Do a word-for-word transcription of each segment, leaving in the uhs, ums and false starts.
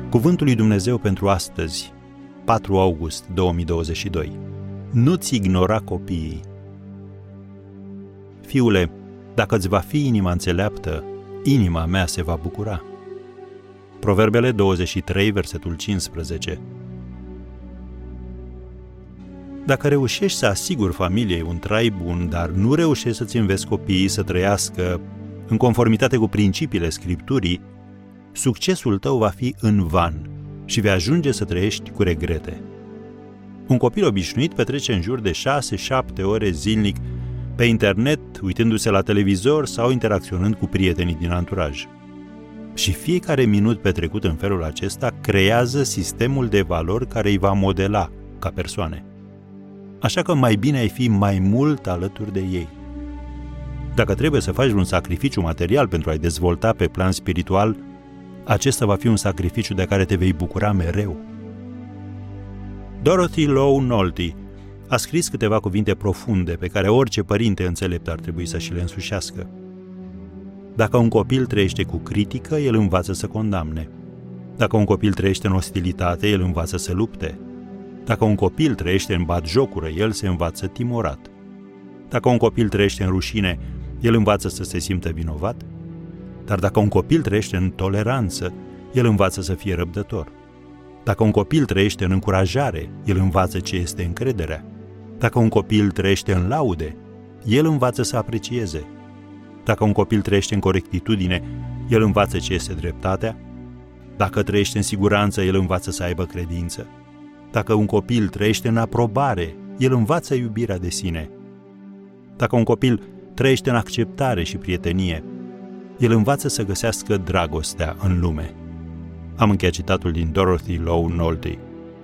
Cuvântul lui Dumnezeu pentru astăzi, patru august două mii douăzeci și doi. Nu-ți ignora copiii. Fiule, dacă îți va fi inima înțeleaptă, inima mea se va bucura. Proverbele douăzeci și trei, versetul cincisprezece. Dacă reușești să asiguri familiei un trai bun, dar nu reușești să-ți înveți copiii să trăiască în conformitate cu principiile Scripturii, succesul tău va fi în van și vei ajunge să trăiești cu regrete. Un copil obișnuit petrece în jur de șase șapte ore zilnic pe internet, uitându-se la televizor sau interacționând cu prietenii din anturaj. Și fiecare minut petrecut în felul acesta creează sistemul de valori care îi va modela ca persoane. Așa că mai bine ai fi mai mult alături de ei. Dacă trebuie să faci un sacrificiu material pentru a-i dezvolta pe plan spiritual, acesta va fi un sacrificiu de care te vei bucura mereu. Dorothy Low Nolte a scris câteva cuvinte profunde pe care orice părinte înțelept ar trebui să și le însușească. Dacă un copil trăiește cu critică, el învață să condamne. Dacă un copil trăiește în ostilitate, el învață să lupte. Dacă un copil trăiește în batjocură, el se învață timorat. Dacă un copil trăiește în rușine, el învață să se simtă vinovat. Dar dacă un copil trăiește în toleranță, el învață să fie răbdător. Dacă un copil trăiește în încurajare, el învață ce este încrederea. Dacă un copil trăiește în laude, el învață să aprecieze. Dacă un copil trăiește în corectitudine, el învață ce este dreptatea. Dacă trăiește în siguranță, el învață să aibă credință. Dacă un copil trăiește în aprobare, el învață iubirea de sine. Dacă un copil trăiește în acceptare și prietenie, el învață să găsească dragostea în lume. Am încheiat citatul din Dorothy Low Nolte.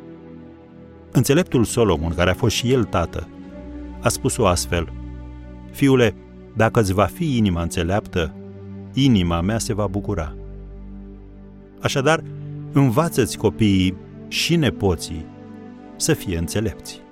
Înțeleptul Solomon, care a fost și el tată, a spus-o astfel: Fiule, dacă îți va fi inima înțeleaptă, inima mea se va bucura. Așadar, învață-ți copiii și nepoții să fie înțelepți.